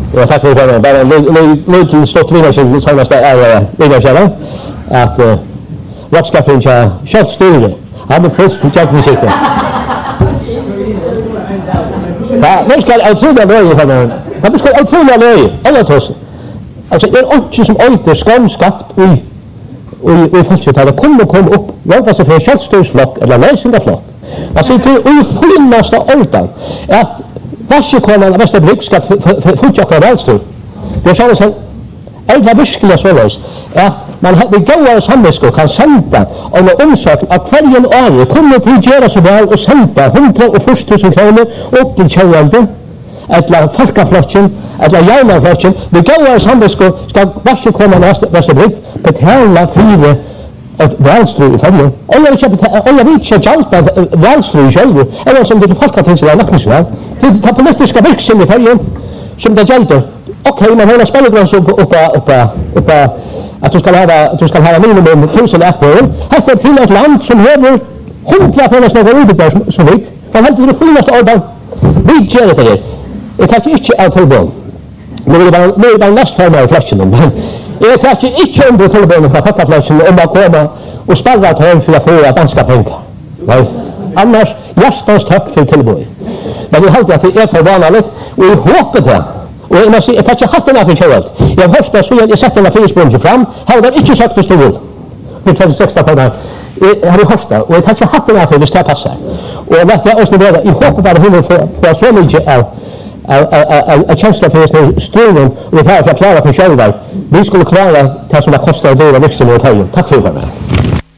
Ja, tack för det. Bara lite stort vinna som senast är vinna att rockskapen jag short story. Han är först för jag musik. Ja, nu ska jag trodde det var det. Det ska jag trodde det. Alla trots. Alltså inte som inte skamskapt och folk att det kommer upp. Jag var så för short stories flock eller läsingaflock. Alltså det är finaste ordan att Varsåkonan Västerbruk ska fortsätta välstå. Det sa så är det verkligen så löst att man har begåvade samhällsko kan sända en omsättning av varje år kommer till göra så väl och sända 140 000 kronor upp till Kjellvalde eller Folkaflocken eller Järnaflocken. Begåvade samhällsko ska Varsåkonan Västerbruk betala för ett välströ i familjen. Och jag vet inte att välströ själv eller som det Folketinget är lackningsväl. Det är politiska verksamhet i familjen som det gäller. Okej, man har spelgränser upp att du ska ha minimum 1000 aktörer. Här till ett land som har 100 föreställningar utbyggnader som vet. Man har det finaste ordan. Vi gör det här. Jag tar inte av tillbörn. Nu är det bara nästformare i flashen. Jag tar inte under tillbörn från Folketinget om att komma och spärra ett hörn för att få danska pengar. Nej. Annars, hjärtans tack för tillbörn. Men jag hade att det är för vanligt och jag hoppas det. Och jag måste säga, jag tar inte hatten av för Kjellvalde. Jag hörde så jag satte den fyrsprungen fram. Här var det inte sagt det stod ut. För 2016 för den. Jag hade hört det. Och jag tar inte hatten av för hvis det passar. Och jag vet jag också med det. Jag hoppas bara hon får så mycket av känsla för just strömmen. Och det här för att klara på Kjellvalde. Vi skulle klara det som det kostar att driva växeln i Italien. Tack för det.